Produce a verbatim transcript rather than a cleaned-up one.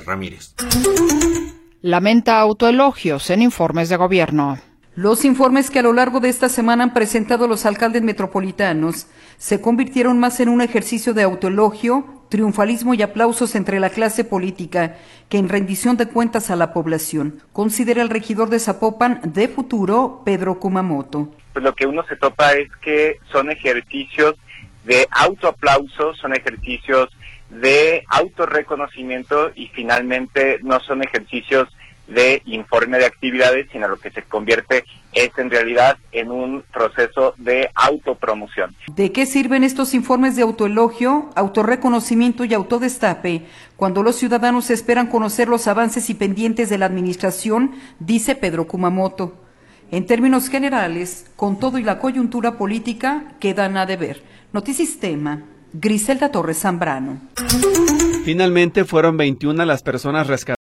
Ramírez. Lamenta autoelogios en informes de gobierno. Los informes que a lo largo de esta semana han presentado los alcaldes metropolitanos se convirtieron más en un ejercicio de autoelogio, triunfalismo y aplausos entre la clase política que en rendición de cuentas a la población, considera el regidor de Zapopan de futuro, Pedro Kumamoto. Pues lo que uno se topa es que son ejercicios de autoaplauso, son ejercicios de autorreconocimiento y finalmente no son ejercicios de informe de actividades, sino lo que se convierte es en realidad en un proceso de autopromoción. ¿De qué sirven estos informes de autoelogio, autorreconocimiento y autodestape cuando los ciudadanos esperan conocer los avances y pendientes de la administración? Dice Pedro Kumamoto. En términos generales, con todo y la coyuntura política, quedan a deber. Notisistema, Griselda Torres Zambrano. Finalmente fueron veintiuna las personas rescatadas